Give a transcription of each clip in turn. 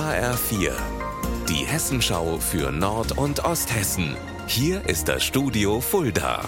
HR4, die Hessenschau für Nord- und Osthessen. Hier ist das Studio Fulda.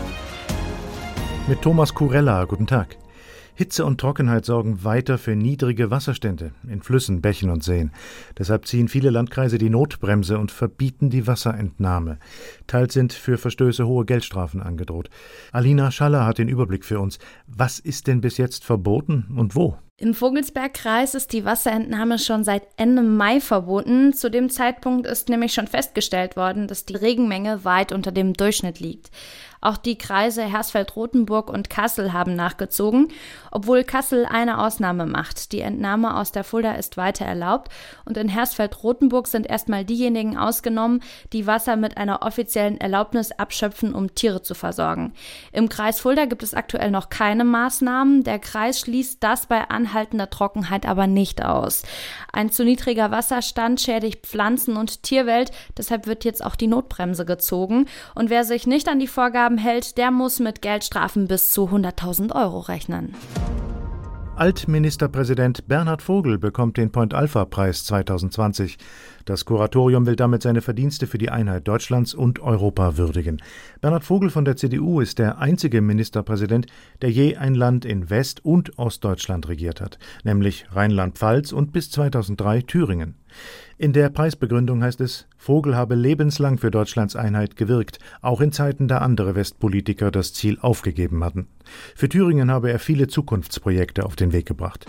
Mit Thomas Kurella, guten Tag. Hitze und Trockenheit sorgen weiter für niedrige Wasserstände in Flüssen, Bächen und Seen. Deshalb ziehen viele Landkreise die Notbremse und verbieten die Wasserentnahme. Teils sind für Verstöße hohe Geldstrafen angedroht. Alina Schaller hat den Überblick für uns. Was ist denn bis jetzt verboten und wo? Im Vogelsbergkreis ist die Wasserentnahme schon seit Ende Mai verboten. Zu dem Zeitpunkt ist nämlich schon festgestellt worden, dass die Regenmenge weit unter dem Durchschnitt liegt. Auch die Kreise Hersfeld-Rotenburg und Kassel haben nachgezogen, obwohl Kassel eine Ausnahme macht. Die Entnahme aus der Fulda ist weiter erlaubt und in Hersfeld-Rotenburg sind erstmal diejenigen ausgenommen, die Wasser mit einer offiziellen Erlaubnis abschöpfen, um Tiere zu versorgen. Im Kreis Fulda gibt es aktuell noch keine Maßnahmen. Der Kreis schließt das bei anhaltender Trockenheit aber nicht aus. Ein zu niedriger Wasserstand schädigt Pflanzen- und Tierwelt, deshalb wird jetzt auch die Notbremse gezogen. Und wer sich nicht an die Vorgaben hält, der muss mit Geldstrafen bis zu 100.000 € rechnen. Altministerpräsident Bernhard Vogel bekommt den Point-Alpha-Preis 2020. Das Kuratorium will damit seine Verdienste für die Einheit Deutschlands und Europa würdigen. Bernhard Vogel von der CDU ist der einzige Ministerpräsident, der je ein Land in West- und Ostdeutschland regiert hat, nämlich Rheinland-Pfalz und bis 2003 Thüringen. In der Preisbegründung heißt es, Vogel habe lebenslang für Deutschlands Einheit gewirkt, auch in Zeiten, da andere Westpolitiker das Ziel aufgegeben hatten. Für Thüringen habe er viele Zukunftsprojekte auf den Weg gebracht.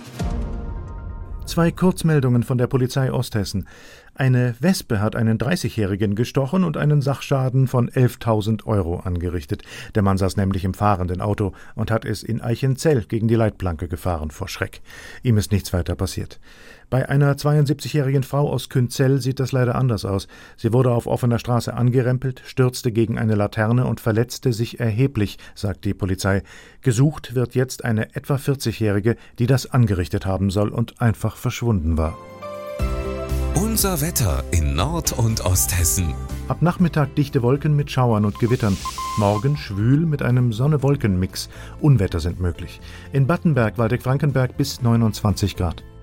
2 Kurzmeldungen von der Polizei Osthessen. Eine Wespe hat einen 30-Jährigen gestochen und einen Sachschaden von 11.000 € angerichtet. Der Mann saß nämlich im fahrenden Auto und hat es in Eichenzell gegen die Leitplanke gefahren vor Schreck. Ihm ist nichts weiter passiert. Bei einer 72-jährigen Frau aus Künzell sieht das leider anders aus. Sie wurde auf offener Straße angerempelt, stürzte gegen eine Laterne und verletzte sich erheblich, sagt die Polizei. Gesucht wird jetzt eine etwa 40-jährige, die das angerichtet haben soll und einfach verschwunden war. Unser Wetter in Nord- und Osthessen. Ab Nachmittag dichte Wolken mit Schauern und Gewittern. Morgen schwül mit einem Sonne-Wolken-Mix. Unwetter sind möglich. In Battenberg, Waldeck-Frankenberg bis 29 Grad.